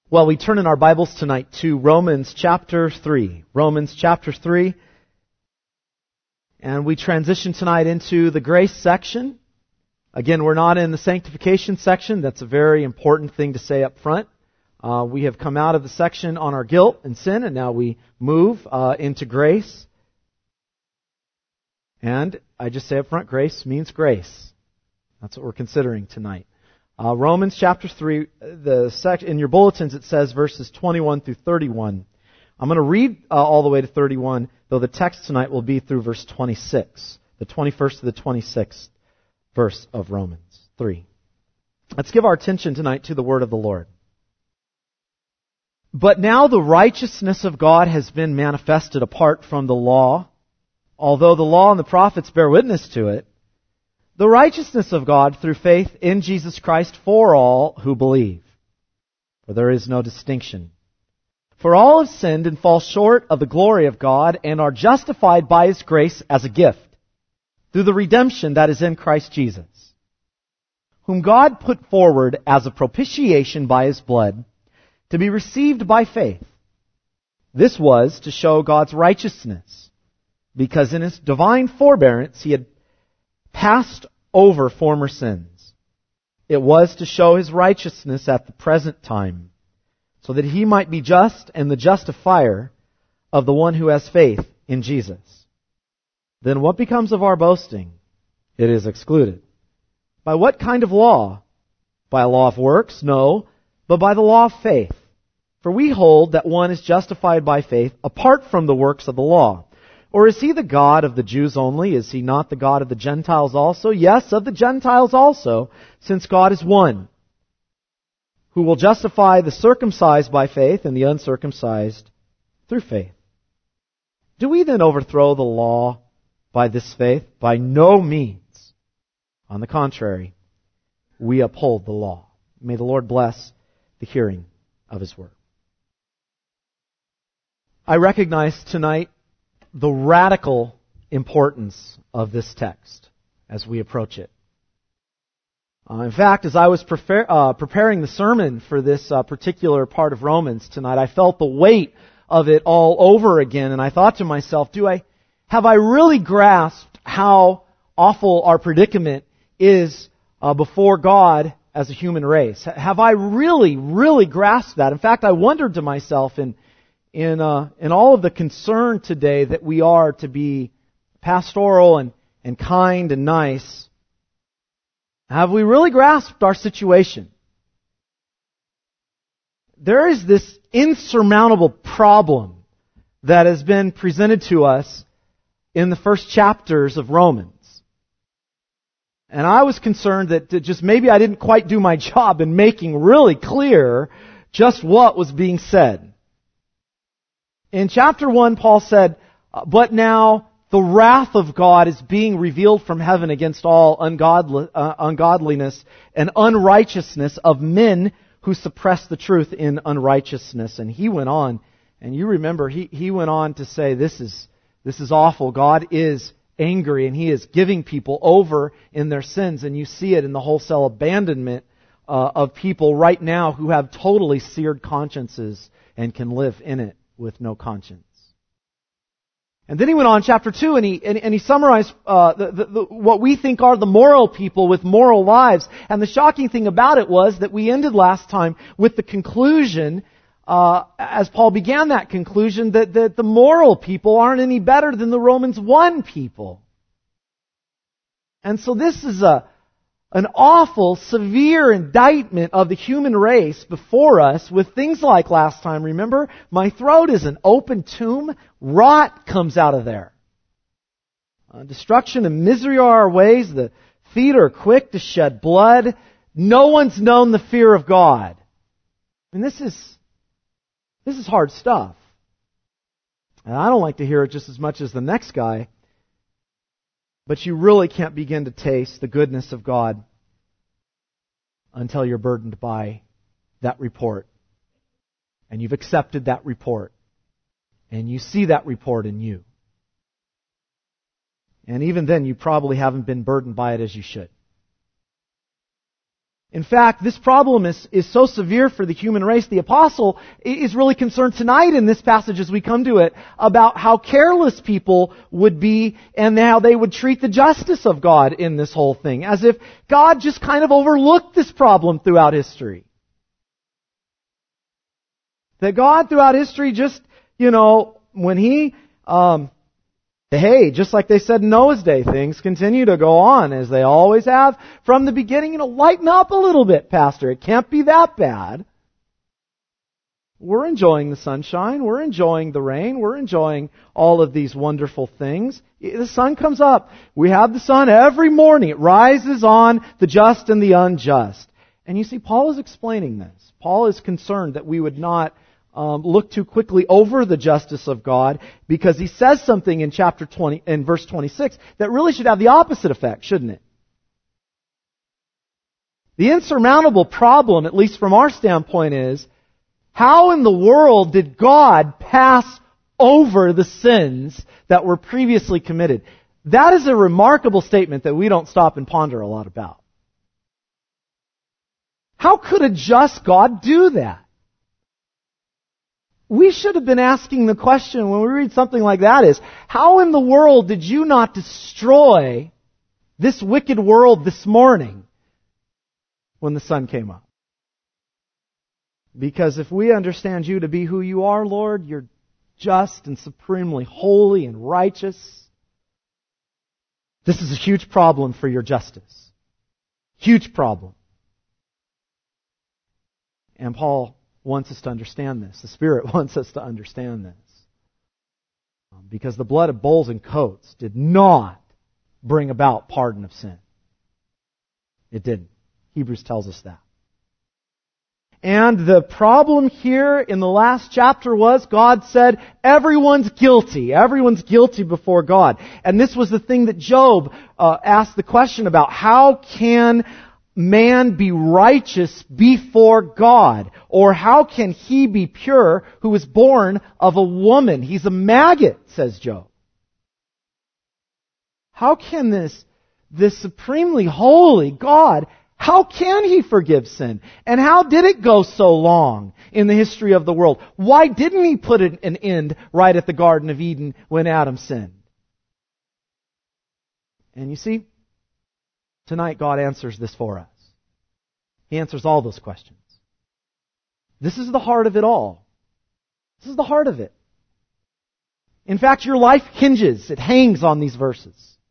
Well, we turn in our Bibles tonight to Romans chapter 3. Romans chapter 3. And we transition tonight into the grace section. Again, we're not in the sanctification section. That's a very important thing to say up front. We have come out of the section on our guilt and sin, and now we move into grace. And I just say up front, grace means grace. That's what we're considering tonight. Romans chapter 3, in your bulletins it says verses 21 through 31. I'm going to read all the way to 31, though the text tonight will be through verse 26, the 21st to the 26th verse of Romans 3. Let's give our attention tonight to the word of the Lord. But now the righteousness of God has been manifested apart from the law, although the law and the prophets bear witness to it. The righteousness of God through faith in Jesus Christ for all who believe. For there is no distinction. For all have sinned and fall short of the glory of God and are justified by His grace as a gift, through the redemption that is in Christ Jesus, whom God put forward as a propitiation by His blood, to be received by faith. This was to show God's righteousness, because in His divine forbearance He had passed over former sins. It was to show His righteousness at the present time, so that He might be just and the justifier of the one who has faith in Jesus. Then what becomes of our boasting? It is excluded. By what kind of law? By a law of works? No, but by the law of faith. For we hold that one is justified by faith apart from the works of the law. Or is He the God of the Jews only? Is He not the God of the Gentiles also? Yes, of the Gentiles also, since God is one, who will justify the circumcised by faith and the uncircumcised through faith. Do we then overthrow the law by this faith? By no means. On the contrary, we uphold the law. May the Lord bless the hearing of His word. I recognize tonight the radical importance of this text as we approach it. In fact, as I was preparing the sermon for this particular part of Romans tonight, I felt the weight of it all over again, and I thought to myself, have I really grasped how awful our predicament is before God as a human race? Have I really grasped that? In fact, I wondered to myself in all of the concern today that we are to be pastoral and kind and nice, have we really grasped our situation? There is this insurmountable problem that has been presented to us in the first chapters of Romans. And I was concerned that just maybe I didn't quite do my job in making really clear just what was being said. In chapter 1, Paul said, but now the wrath of God is being revealed from heaven against all ungodliness and unrighteousness of men who suppress the truth in unrighteousness. And he went on, and you remember, he went on to say, this is awful. God is angry, and He is giving people over in their sins. And you see it in the wholesale abandonment of people right now who have totally seared consciences and can live in it with no conscience. And then he went on, chapter 2, and he summarized what we think are the moral people with moral lives. And the shocking thing about it was that we ended last time with the conclusion, as Paul began that conclusion, that the moral people aren't any better than the Romans 1 people. And so this is an awful, severe indictment of the human race before us with things like last time. Remember, my throat is an open tomb. Rot comes out of there. Destruction and misery are our ways. The feet are quick to shed blood. No one's known the fear of God. And this is hard stuff. And I don't like to hear it just as much as the next guy. But you really can't begin to taste the goodness of God until you're burdened by that report. And you've accepted that report. And you see that report in you. And even then, you probably haven't been burdened by it as you should. In fact, this problem is so severe for the human race, the apostle is really concerned tonight in this passage as we come to it about how careless people would be and how they would treat the justice of God in this whole thing, as if God just kind of overlooked this problem throughout history. That God throughout history just, when He hey, just like they said in Noah's day, things continue to go on as they always have from the beginning. Lighten up a little bit, Pastor. It can't be that bad. We're enjoying the sunshine. We're enjoying the rain. We're enjoying all of these wonderful things. The sun comes up. We have the sun every morning. It rises on the just and the unjust. And you see, Paul is explaining this. Paul is concerned that we would not look too quickly over the justice of God, because he says something in chapter 20, in verse 26, that really should have the opposite effect, shouldn't it? The insurmountable problem, at least from our standpoint, is how in the world did God pass over the sins that were previously committed? That is a remarkable statement that we don't stop and ponder a lot about. How could a just God do that? We should have been asking the question when we read something like that is, how in the world did you not destroy this wicked world this morning when the sun came up? Because if we understand you to be who you are, Lord, you're just and supremely holy and righteous. This is a huge problem for your justice. Huge problem. And Paul wants us to understand this. The Spirit wants us to understand this. Because the blood of bulls and goats did not bring about pardon of sin. It didn't. Hebrews tells us that. And the problem here in the last chapter was God said, everyone's guilty. Everyone's guilty before God. And this was the thing that Job asked the question about. How can man be righteous before God? Or how can he be pure who was born of a woman? He's a maggot, says Job. How can this supremely holy God, how can He forgive sin? And how did it go so long in the history of the world? Why didn't He put an end right at the Garden of Eden when Adam sinned? And you see, tonight God answers this for us. He answers all those questions. This is the heart of it all. This is the heart of it. In fact, your life hinges, it hangs on these verses.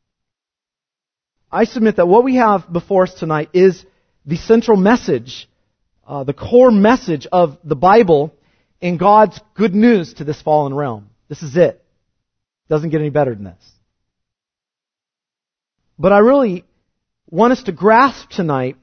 I submit that what we have before us tonight is the central message, the core message of the Bible in God's good news to this fallen realm. This is it. Doesn't get any better than this. But I really want us to grasp tonight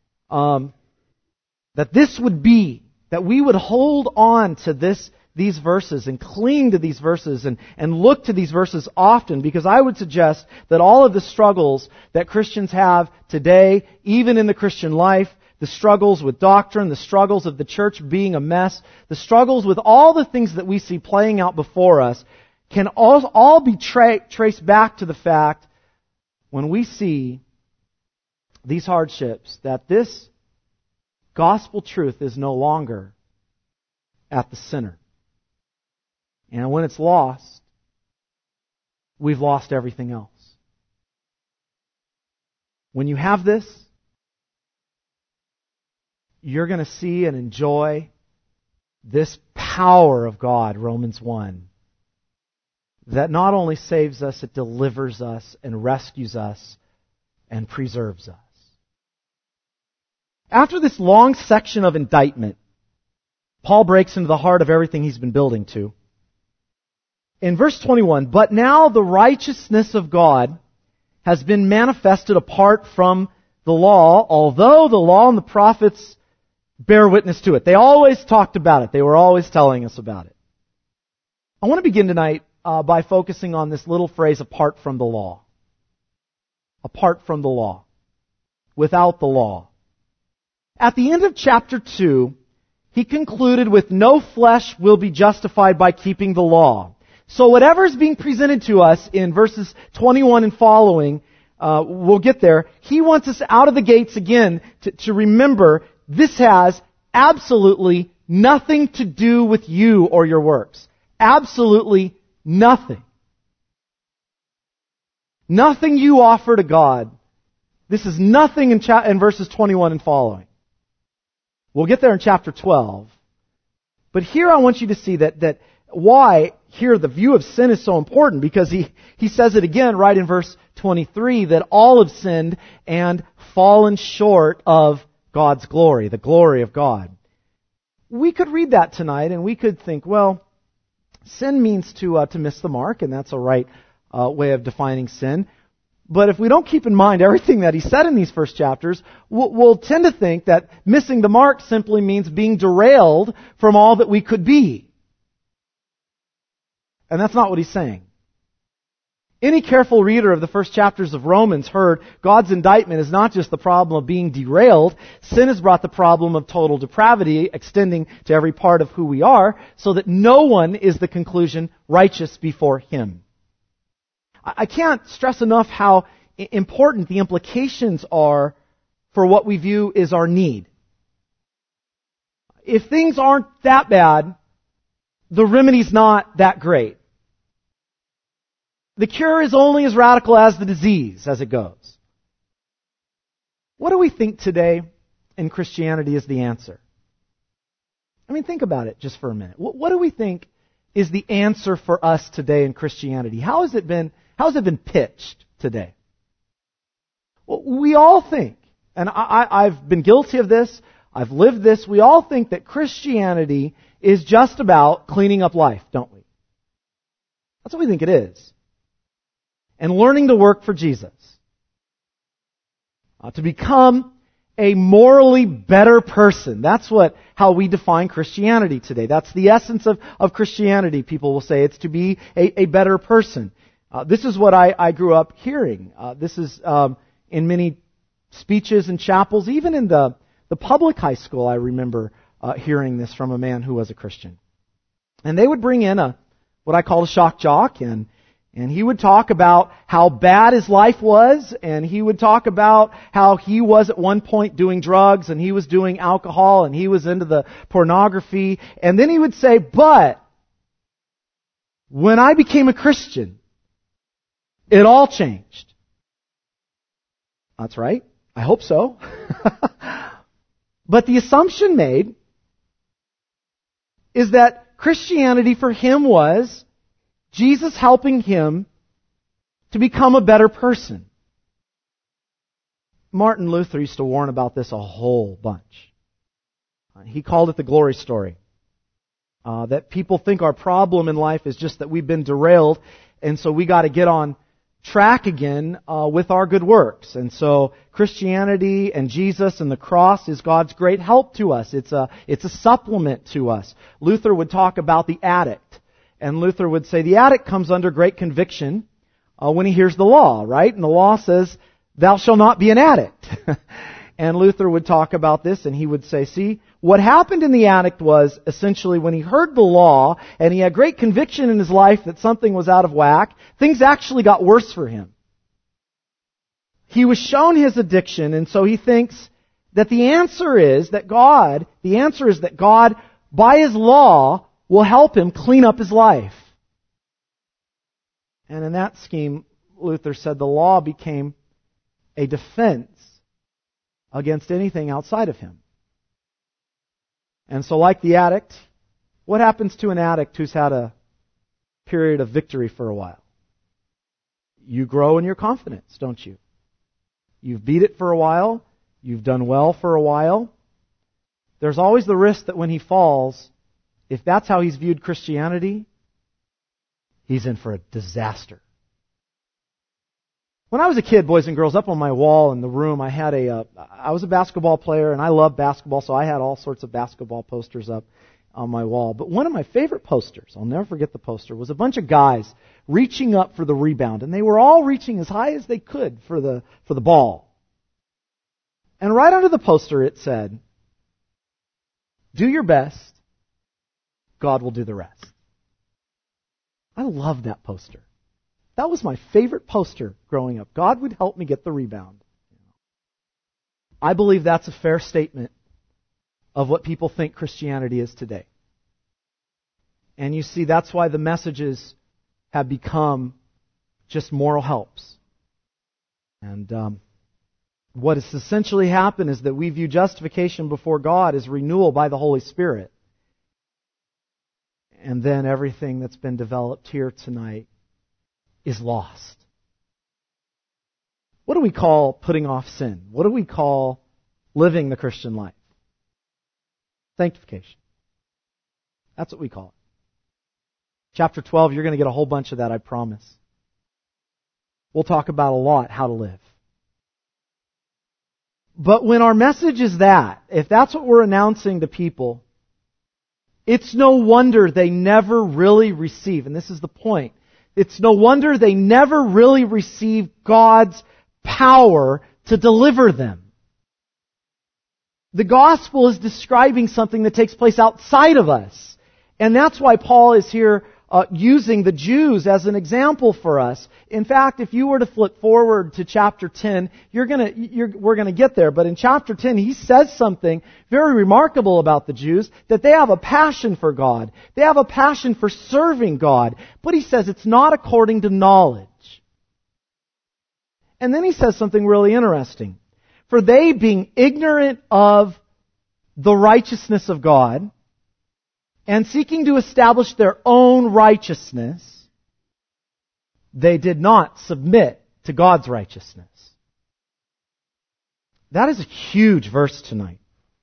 that this would be, that we would hold on to these verses and cling to these verses and look to these verses often, because I would suggest that all of the struggles that Christians have today, even in the Christian life, the struggles with doctrine, the struggles of the church being a mess, the struggles with all the things that we see playing out before us, can all be traced back to the fact, when we see these hardships, that this gospel truth is no longer at the center. And when it's lost, we've lost everything else. When you have this, you're going to see and enjoy this power of God, Romans 1, that not only saves us, it delivers us and rescues us and preserves us. After this long section of indictment, Paul breaks into the heart of everything he's been building to. In verse 21, but now the righteousness of God has been manifested apart from the law, although the law and the prophets bear witness to it. They always talked about it. They were always telling us about it. I want to begin tonight by focusing on this little phrase, apart from the law. Apart from the law. Without the law. At the end of chapter 2, he concluded with, no flesh will be justified by keeping the law. So whatever is being presented to us in verses 21 and following, we'll get there. He wants us out of the gates again to remember this has absolutely nothing to do with you or your works. Absolutely nothing. Nothing you offer to God. This is nothing in verses 21 and following. We'll get there in chapter 12. But here I want you to see that why here the view of sin is so important, because he says it again right in verse 23 that all have sinned and fallen short of God's glory, the glory of God. We could read that tonight and we could think, well, sin means to miss the mark, and that's a right way of defining sin. But if we don't keep in mind everything that he said in these first chapters, we'll tend to think that missing the mark simply means being derailed from all that we could be. And that's not what he's saying. Any careful reader of the first chapters of Romans heard God's indictment is not just the problem of being derailed. Sin has brought the problem of total depravity extending to every part of who we are, so that no one is the conclusion righteous before him. I can't stress enough how important the implications are for what we view as our need. If things aren't that bad, the remedy's not that great. The cure is only as radical as the disease as it goes. What do we think today in Christianity is the answer? I mean, think about it just for a minute. What do we think is the answer for us today in Christianity? How has it been pitched today? Well, we all think, and I've been guilty of this, I've lived this, we all think that Christianity is just about cleaning up life, don't we? That's what we think it is. And learning to work for Jesus. To become a morally better person. That's how we define Christianity today. That's the essence of Christianity, people will say. It's to be a better person. This is what I grew up hearing. This is in many speeches and chapels, even in the public high school. I remember hearing this from a man who was a Christian. And they would bring in what I call a shock jock, and he would talk about how bad his life was, and he would talk about how he was at one point doing drugs, and he was doing alcohol, and he was into the pornography. And then he would say, but when I became a Christian, it all changed. That's right. I hope so. But the assumption made is that Christianity for him was Jesus helping him to become a better person. Martin Luther used to warn about this a whole bunch. He called it the glory story. That people think our problem in life is just that we've been derailed, and so we got to get on track again with our good works. And so Christianity and Jesus and the cross is God's great help to us. It's a supplement to us. Luther would talk about the addict. And Luther would say the addict comes under great conviction when he hears the law, right? And the law says, thou shalt not be an addict. And Luther would talk about this, and he would say, see, what happened in the addict was essentially when he heard the law and he had great conviction in his life that something was out of whack, things actually got worse for him. He was shown his addiction, and so he thinks that the answer is that God, by His law, will help him clean up his life. And in that scheme, Luther said the law became a defense against anything outside of him. And so like the addict, what happens to an addict who's had a period of victory for a while? You grow in your confidence, don't you? You've beat it for a while. You've done well for a while. There's always the risk that when he falls, if that's how he's viewed Christianity, he's in for a disaster. When I was a kid, boys and girls, up on my wall in the room, I was a basketball player, and I loved basketball, so I had all sorts of basketball posters up on my wall. But one of my favorite posters, I'll never forget the poster, was a bunch of guys reaching up for the rebound, and they were all reaching as high as they could for the ball. And right under the poster it said, do your best, God will do the rest. I love that poster. That was my favorite poster growing up. God would help me get the rebound. I believe that's a fair statement of what people think Christianity is today. And you see, that's why the messages have become just moral helps. And what has essentially happened is that we view justification before God as renewal by the Holy Spirit. And then everything that's been developed here tonight is lost. What do we call putting off sin? What do we call living the Christian life? Sanctification. That's what we call it. Chapter 12, you're going to get a whole bunch of that, I promise. We'll talk about a lot how to live. But when our message is that, if that's what we're announcing to people, it's no wonder they never really receive, and this is the point, it's no wonder they never really receive God's power to deliver them. The gospel is describing something that takes place outside of us. And that's why Paul is here using the Jews as an example for us. In fact, if you were to flip forward to chapter 10, we're going to get there. But in chapter 10, he says something very remarkable about the Jews, that they have a passion for God. They have a passion for serving God. But he says it's not according to knowledge. And then he says something really interesting. For they, being ignorant of the righteousness of God, and seeking to establish their own righteousness, they did not submit to God's righteousness. That is a huge verse tonight.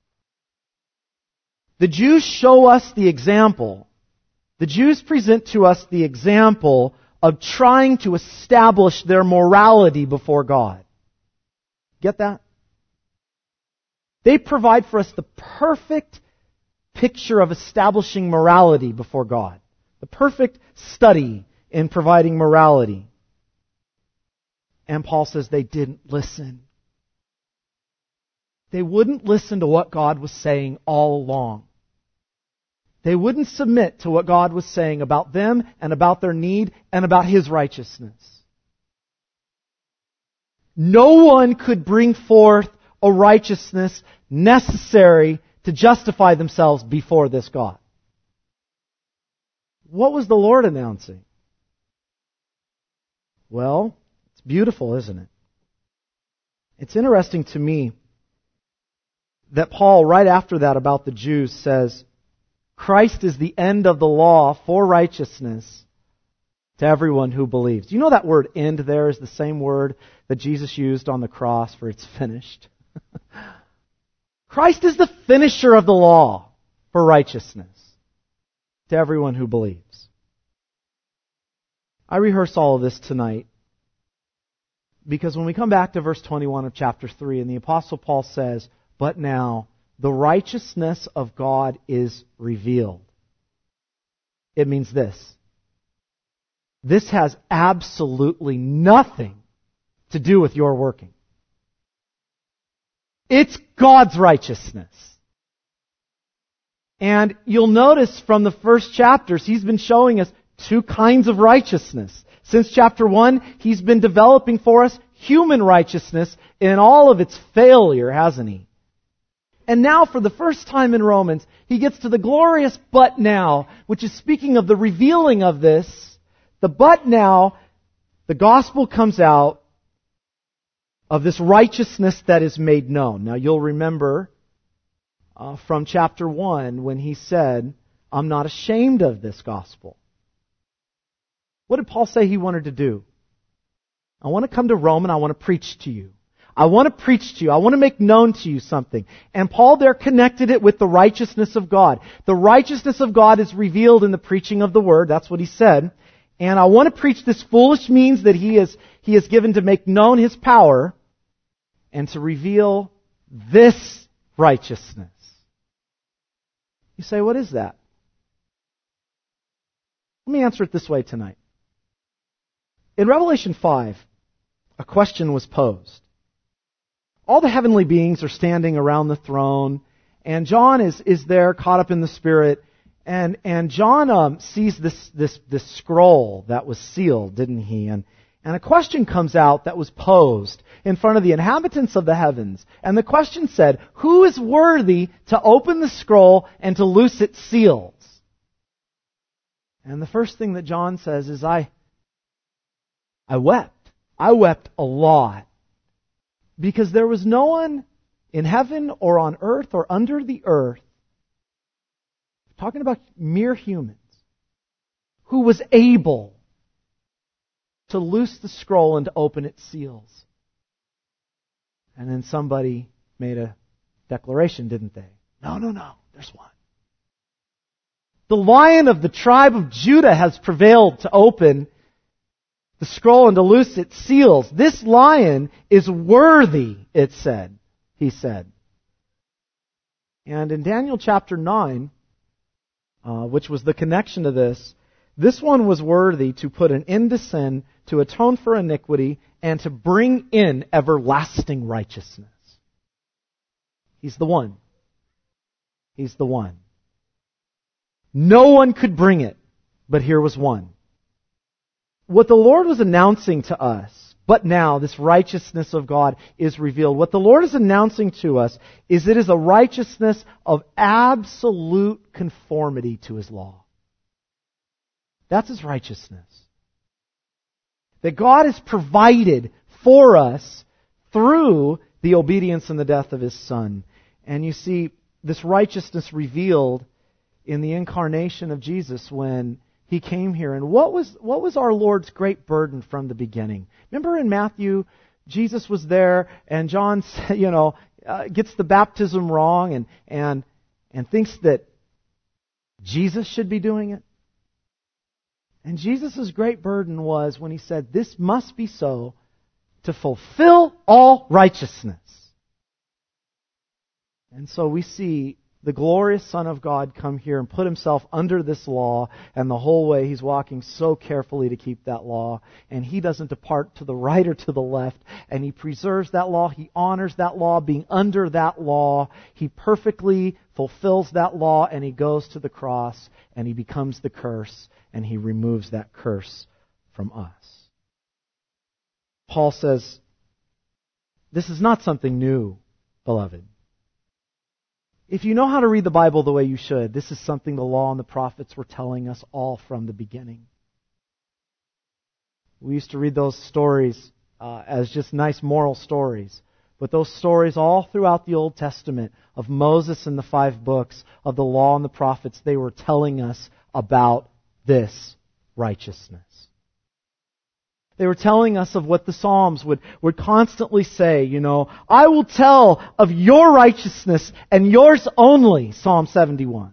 The Jews show us the example. The Jews present to us the example of trying to establish their morality before God. Get that? They provide for us the perfect picture of establishing morality before God. The perfect study in providing morality. And Paul says they didn't listen. They wouldn't listen to what God was saying all along. They wouldn't submit to what God was saying about them and about their need and about His righteousness. No one could bring forth a righteousness necessary to justify themselves before this God. What was the Lord announcing? Well, it's beautiful, isn't it? It's interesting to me that Paul, right after that about the Jews, says, Christ is the end of the law for righteousness to everyone who believes. Do you know that word end there is the same word that Jesus used on the cross for it's finished? Christ is the finisher of the law for righteousness to everyone who believes. I rehearse all of this tonight because when we come back to verse 21 of chapter 3, and the Apostle Paul says, but now the righteousness of God is revealed. It means this. This has absolutely nothing to do with your working. It's God's righteousness. And you'll notice from the first chapters, he's been showing us two kinds of righteousness. Since chapter 1, he's been developing for us human righteousness in all of its failure, hasn't he? And now, for the first time in Romans, he gets to the glorious but now, which is speaking of the revealing of this. The but now, the gospel comes out of this righteousness that is made known. Now, you'll remember from chapter 1 when he said, I'm not ashamed of this gospel. What did Paul say he wanted to do? I want to come to Rome and I want to preach to you. I want to preach to you. I want to make known to you something. And Paul there connected it with the righteousness of God. The righteousness of God is revealed in the preaching of the Word. That's what he said. And I want to preach this foolish means that he has given to make known His power and to reveal this righteousness. You say, what is that? Let me answer it this way tonight. In Revelation 5, a question was posed. All the heavenly beings are standing around the throne, and John is there caught up in the Spirit, And John sees this scroll that was sealed, didn't he? And a question comes out that was posed in front of the inhabitants of the heavens. And the question said, who is worthy to open the scroll and to loose its seals? And the first thing that John says is, I wept. I wept a lot. Because there was no one in heaven or on earth or under the earth, talking about mere humans, who was able to loose the scroll and to open its seals. And then somebody made a declaration, didn't they? No, there's one. The Lion of the tribe of Judah has prevailed to open the scroll and to loose its seals. This Lion is worthy, it said, he said. And in Daniel chapter 9, which was the connection to this one was worthy to put an end to sin, to atone for iniquity, and to bring in everlasting righteousness. He's the one. He's the one. No one could bring it, but here was one. What the Lord was announcing to us, but now this righteousness of God is revealed. What the Lord is announcing to us is it is a righteousness of absolute conformity to His law. That's His righteousness. That God has provided for us through the obedience and the death of His Son. And you see this righteousness revealed in the incarnation of Jesus when He came here. And what was our Lord's great burden from the beginning? Remember in Matthew, Jesus was there, and John, gets the baptism wrong and thinks that Jesus should be doing it. And Jesus' great burden was when He said, "This must be so to fulfill all righteousness." And so we see the glorious Son of God come here and put Himself under this law, and the whole way He's walking so carefully to keep that law, and He doesn't depart to the right or to the left, and He preserves that law, He honors that law, being under that law, He perfectly fulfills that law, and He goes to the cross, and He becomes the curse, and He removes that curse from us. Paul says, this is not something new, beloved. If you know how to read the Bible the way you should, this is something the law and the prophets were telling us all from the beginning. We used to read those stories as just nice moral stories. But those stories all throughout the Old Testament of Moses and the 5 books, of the law and the prophets, they were telling us about this righteousness. They were telling us of what the Psalms would constantly say, I will tell of your righteousness and yours only, Psalm 71.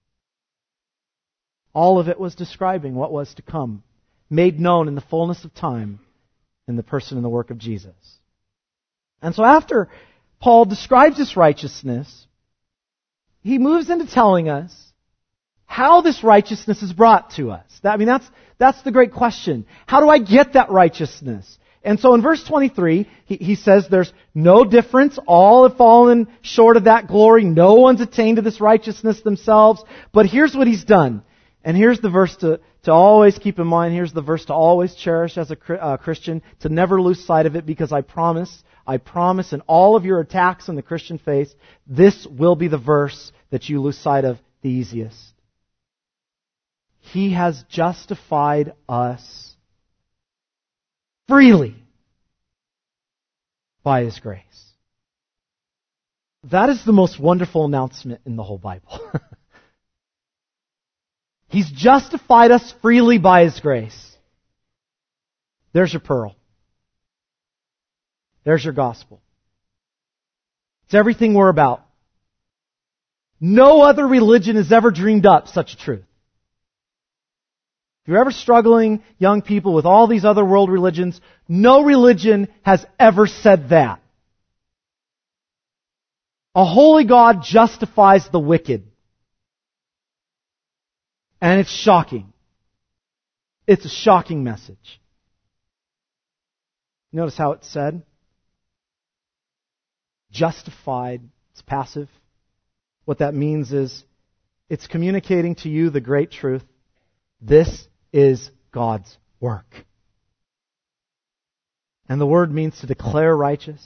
All of it was describing what was to come, made known in the fullness of time in the person and the work of Jesus. And so after Paul describes this righteousness, he moves into telling us how this righteousness is brought to us. That's the great question. How do I get that righteousness? And so in verse 23, he says there's no difference. All have fallen short of that glory. No one's attained to this righteousness themselves. But here's what He's done. And here's the verse to always keep in mind. Here's the verse to always cherish as a Christian, to never lose sight of it, because I promise in all of your attacks on the Christian faith, this will be the verse that you lose sight of the easiest. He has justified us freely by His grace. That is the most wonderful announcement in the whole Bible. He's justified us freely by His grace. There's your pearl. There's your gospel. It's everything we're about. No other religion has ever dreamed up such a truth. If you're ever struggling, young people, with all these other world religions, no religion has ever said that. A holy God justifies the wicked. And it's shocking. It's a shocking message. Notice how it's said. Justified. It's passive. What that means is It's communicating to you the great truth. This is God's work. And the word means to declare righteous.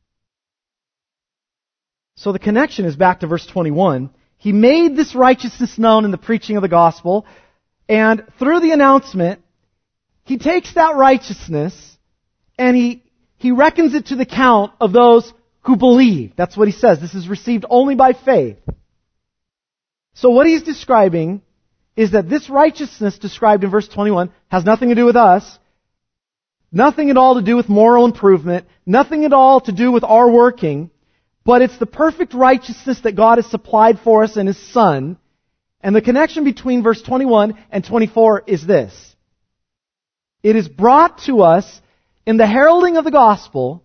So the connection is back to verse 21. He made this righteousness known in the preaching of the gospel, and through the announcement, He takes that righteousness and He reckons it to the count of those who believe. That's what He says. This is received only by faith. So what He's describing is that this righteousness described in verse 21 has nothing to do with us, nothing at all to do with moral improvement, nothing at all to do with our working, but it's the perfect righteousness that God has supplied for us in His Son. And the connection between verse 21 and 24 is this. It is brought to us in the heralding of the gospel,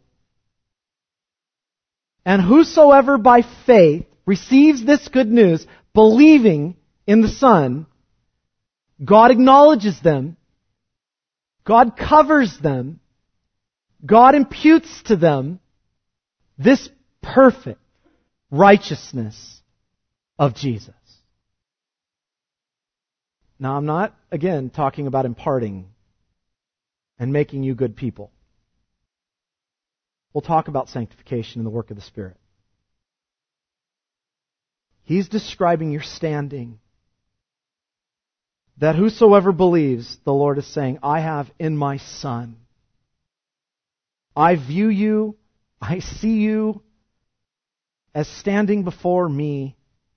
and whosoever by faith receives this good news, believing in the Son, God acknowledges them, God covers them, God imputes to them this perfect righteousness of Jesus. Now, I'm not, again, talking about imparting and making you good people. We'll talk about sanctification and the work of the Spirit. He's describing your standing. That whosoever believes, the Lord is saying, I have in my Son. I view you, I see you as standing before me,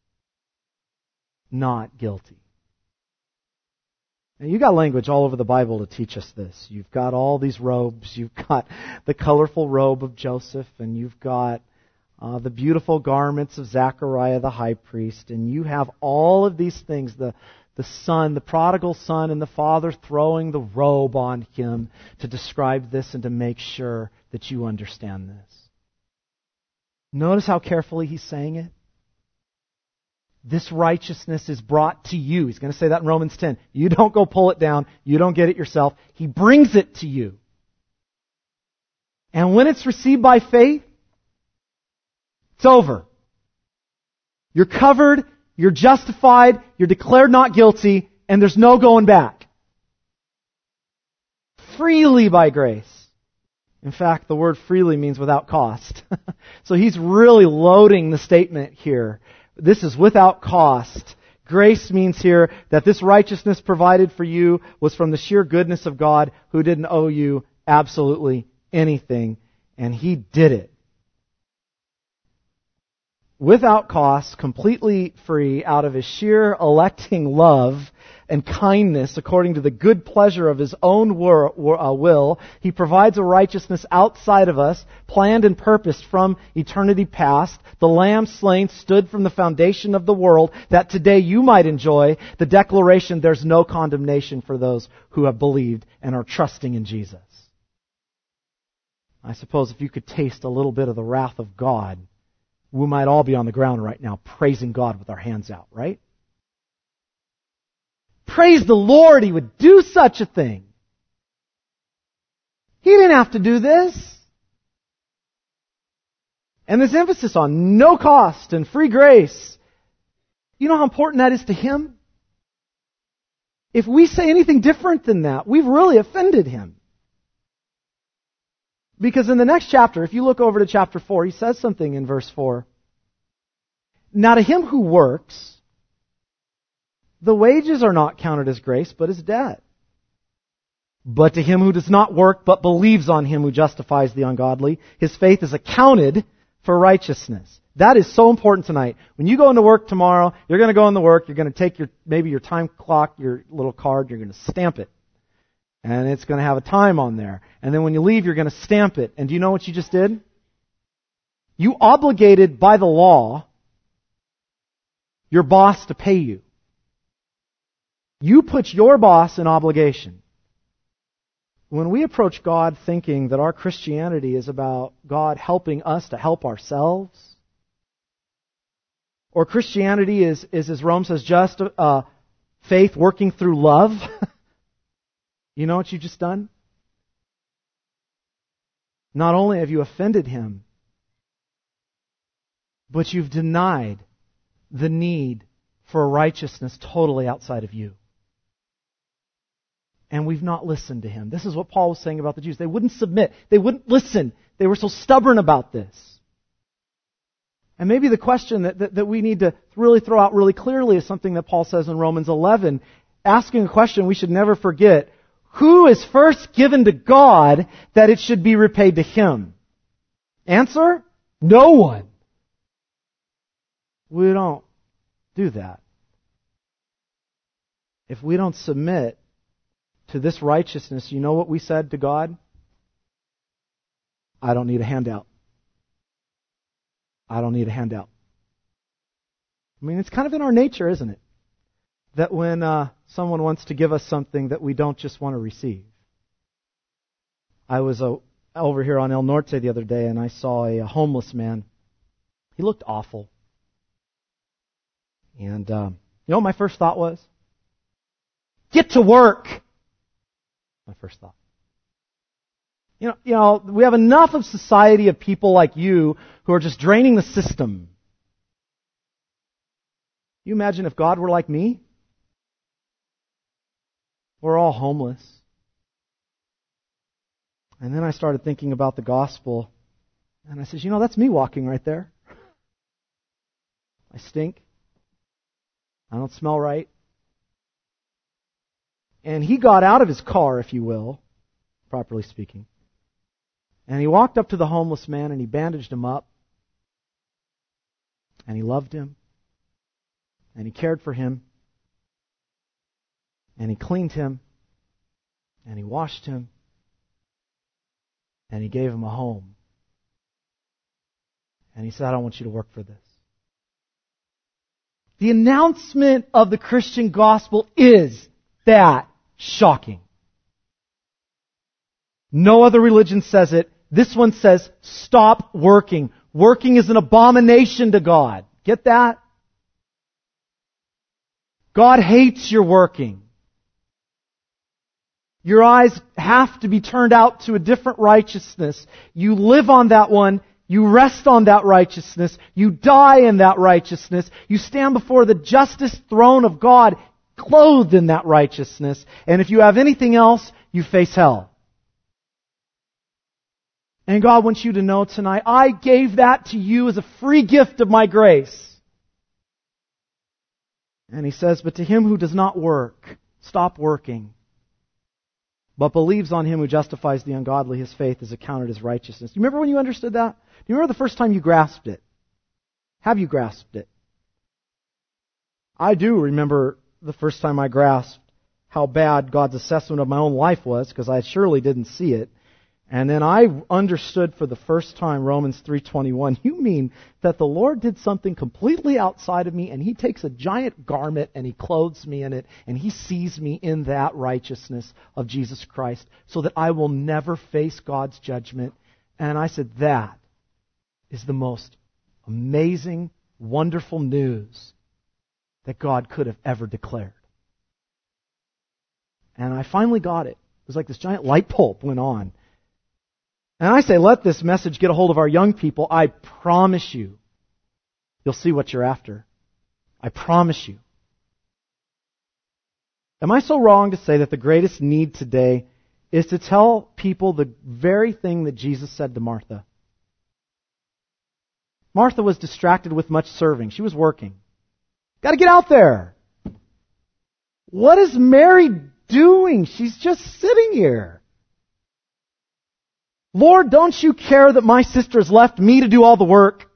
not guilty. And you got language all over the Bible to teach us this. You've got all these robes. You've got the colorful robe of Joseph, and you've got the beautiful garments of Zechariah the high priest, and you have all of these things, the son, the prodigal son, and the father throwing the robe on him to describe this and to make sure that you understand this. Notice how carefully he's saying it. This righteousness is brought to you. He's going to say that in Romans 10. You don't go pull it down. You don't get it yourself. He brings it to you. And when it's received by faith, it's over. You're covered, you're justified, you're declared not guilty, and there's no going back. Freely by grace. In fact, the word freely means without cost. So he's really loading the statement here. This is without cost. Grace means here that this righteousness provided for you was from the sheer goodness of God who didn't owe you absolutely anything, and He did it. Without cost, completely free, out of His sheer electing love and kindness, according to the good pleasure of His own will, He provides a righteousness outside of us, planned and purposed from eternity past. The Lamb slain stood from the foundation of the world, that today you might enjoy the declaration, there's no condemnation for those who have believed and are trusting in Jesus. I suppose if you could taste a little bit of the wrath of God, we might all be on the ground right now praising God with our hands out, right? Praise the Lord, He would do such a thing. He didn't have to do this. And this emphasis on no cost and free grace, you know how important that is to Him? If we say anything different than that, we've really offended Him. Because in the next chapter, if you look over to chapter 4, He says something in verse 4. Now to him who works, the wages are not counted as grace, but as debt. But to him who does not work, but believes on Him who justifies the ungodly, his faith is accounted for righteousness. That is so important tonight. When you go into work tomorrow, you're going to go into work, you're going to take maybe your time clock, your little card, you're going to stamp it. And it's going to have a time on there. And then when you leave, you're going to stamp it. And do you know what you just did? You obligated by the law your boss to pay you. You put your boss in obligation. When we approach God thinking that our Christianity is about God helping us to help ourselves, or Christianity is as Rome says, just faith working through love, you know what you've just done? Not only have you offended Him, but you've denied the need for a righteousness totally outside of you. And we've not listened to him. This is what Paul was saying about the Jews. They wouldn't submit. They wouldn't listen. They were so stubborn about this. And maybe the question that we need to really throw out really clearly is something that Paul says in Romans 11. Asking a question we should never forget. Who is first given to God that it should be repaid to him? Answer? No one. We don't do that. If we don't submit to this righteousness, you know what we said to God? I don't need a handout. I don't need a handout. I mean, it's kind of in our nature, isn't it? That when someone wants to give us something that we don't just want to receive. I was over here on El Norte the other day and I saw a homeless man. He looked awful. And you know what my first thought was? Get to work! My first thought. You know, we have enough of society of people like you who are just draining the system. You imagine if God were like me? We're all homeless. And then I started thinking about the gospel, and I said, you know, that's me walking right there. I stink. I don't smell right. And he got out of his car, if you will, properly speaking. And he walked up to the homeless man and he bandaged him up. And he loved him. And he cared for him. And he cleaned him. And he washed him. And he gave him a home. And he said, I don't want you to work for this. The announcement of the Christian gospel is that shocking. No other religion says it. This one says, stop working. Working is an abomination to God. Get that? God hates your working. Your eyes have to be turned out to a different righteousness. You live on that one. You rest on that righteousness. You die in that righteousness. You stand before the justice throne of God, clothed in that righteousness. And if you have anything else, you face hell. And God wants you to know tonight, I gave that to you as a free gift of my grace. And He says, but to him who does not work, stop working, but believes on Him who justifies the ungodly, his faith is accounted as righteousness. Do you remember when you understood that? Do you remember the first time you grasped it? Have you grasped it? I do remember the first time I grasped how bad God's assessment of my own life was, because I surely didn't see it. And then I understood for the first time Romans 3:21. You mean that the Lord did something completely outside of me, and He takes a giant garment and He clothes me in it, and He sees me in that righteousness of Jesus Christ, so that I will never face God's judgment. And I said, that is the most amazing, wonderful news that God could have ever declared. And I finally got it. It was like this giant light bulb went on. And I say, let this message get a hold of our young people. I promise you, you'll see what you're after. I promise you. Am I so wrong to say that the greatest need today is to tell people the very thing that Jesus said to Martha? Martha was distracted with much serving. She was working. Got to get out there. What is Mary doing? She's just sitting here. Lord, don't you care that my sister has left me to do all the work?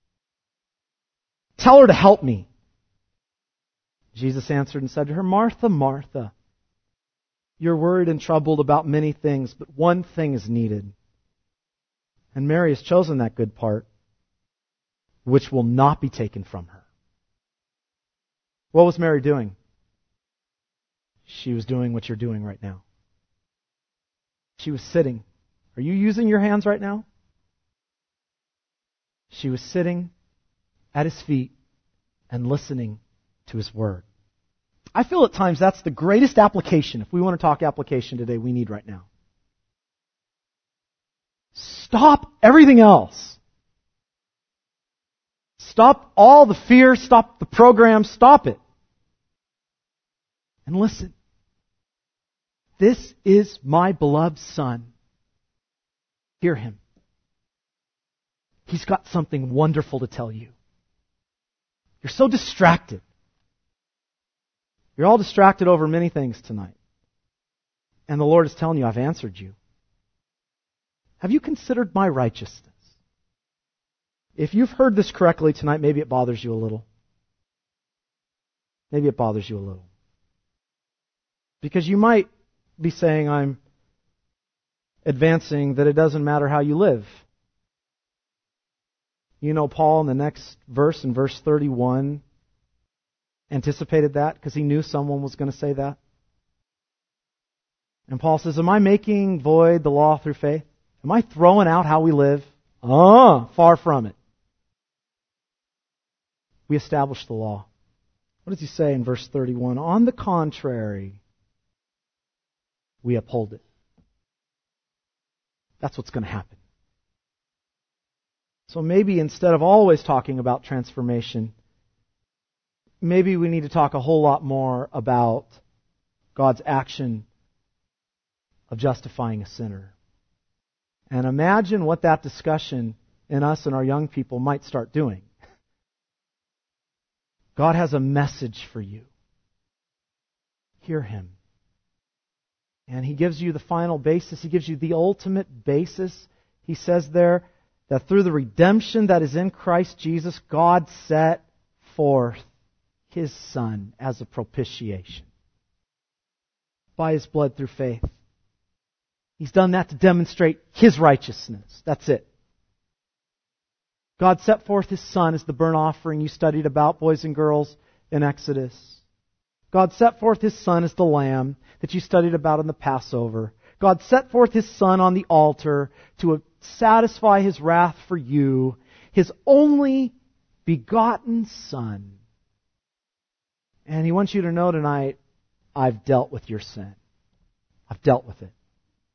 Tell her to help me. Jesus answered and said to her, Martha, Martha, you're worried and troubled about many things, but one thing is needed. And Mary has chosen that good part, which will not be taken from her. What was Mary doing? She was doing what you're doing right now. She was sitting. Are you using your hands right now? She was sitting at His feet and listening to His Word. I feel at times that's the greatest application, if we want to talk application today, we need right now. Stop everything else. Stop all the fear, stop the program, stop it. And listen. This is my beloved Son. Hear Him. He's got something wonderful to tell you. You're so distracted. You're all distracted over many things tonight. And the Lord is telling you, I've answered you. Have you considered my righteousness? If you've heard this correctly tonight, maybe it bothers you a little. Maybe it bothers you a little. Because you might be saying, I'm advancing that it doesn't matter how you live. You know, Paul in the next verse, in verse 31, anticipated that because he knew someone was going to say that. And Paul says, am I making void the law through faith? Am I throwing out how we live? Far from it. We establish the law. What does he say in verse 31? On the contrary, we uphold it. That's what's going to happen. So maybe instead of always talking about transformation, maybe we need to talk a whole lot more about God's action of justifying a sinner. And imagine what that discussion in us and our young people might start doing. God has a message for you. Hear Him. And He gives you the final basis. He gives you the ultimate basis. He says there that through the redemption that is in Christ Jesus, God set forth His Son as a propitiation. By His blood through faith. He's done that to demonstrate His righteousness. That's it. God set forth His Son as the burnt offering you studied about, boys and girls, in Exodus. God set forth His Son as the lamb that you studied about in the Passover. God set forth His Son on the altar to satisfy His wrath for you, His only begotten Son. And He wants you to know tonight, I've dealt with your sin. I've dealt with it.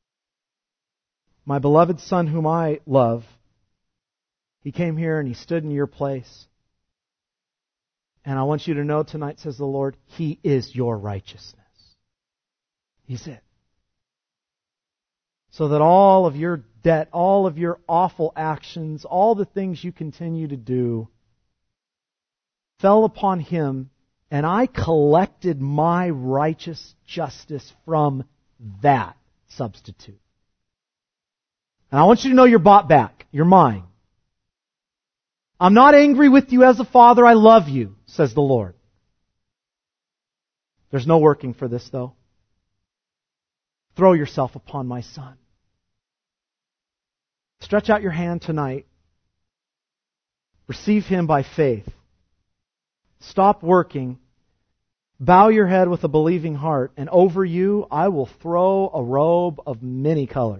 My beloved Son whom I love, He came here and He stood in your place. And I want you to know tonight, says the Lord, He is your righteousness. He's it. So that all of your debt, all of your awful actions, all the things you continue to do, fell upon Him, and I collected my righteous justice from that substitute. And I want you to know you're bought back. You're mine. I'm not angry with you as a father. I love you, says the Lord. There's no working for this, though. Throw yourself upon my Son. Stretch out your hand tonight. Receive Him by faith. Stop working. Bow your head with a believing heart. And over you, I will throw a robe of many colors.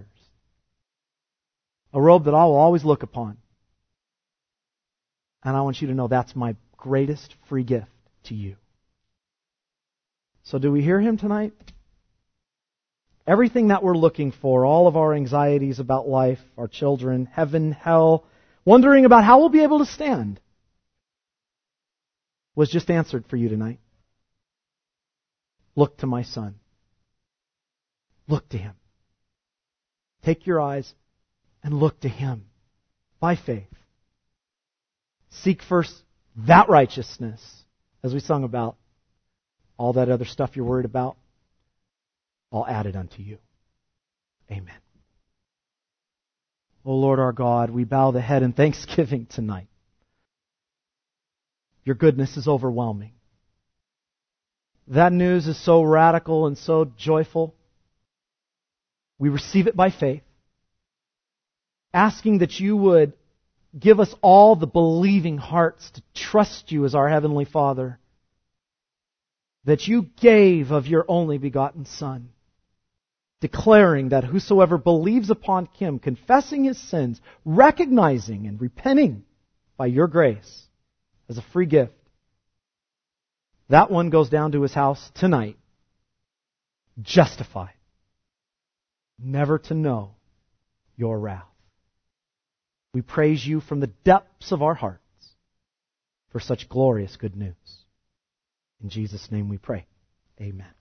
A robe that I will always look upon. And I want you to know that's my greatest free gift to you. So do we hear Him tonight? Everything that we're looking for, all of our anxieties about life, our children, heaven, hell, wondering about how we'll be able to stand, was just answered for you tonight. Look to my Son. Look to Him. Take your eyes and look to Him by faith. Seek first that righteousness, as we sung about. All that other stuff you're worried about, I'll add it unto you. Amen. O Lord our God, we bow the head in thanksgiving tonight. Your goodness is overwhelming. That news is so radical and so joyful. We receive it by faith, asking that you would give us all the believing hearts to trust you as our Heavenly Father, that you gave of your only begotten Son, declaring that whosoever believes upon Him, confessing his sins, recognizing and repenting by your grace as a free gift, that one goes down to his house tonight, justified, never to know your wrath. We praise you from the depths of our hearts. for such glorious good news. In Jesus' name we pray. Amen.